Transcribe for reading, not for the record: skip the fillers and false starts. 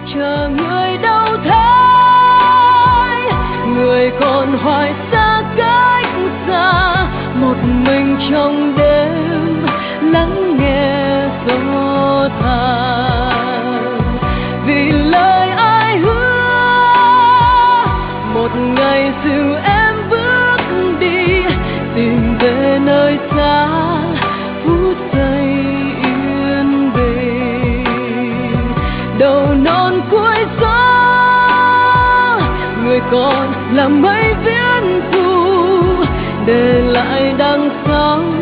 chờ người đâu thấy, người còn hoài xa cách xa, một mình trong đêm lắng nghe gió than. Vì lời ai hứa một ngày dìu em bước đi, tìm về nơi xa phút giây yên bình. Đầu non cuối gió người còn là mấy viễn thu, để lại đằng sau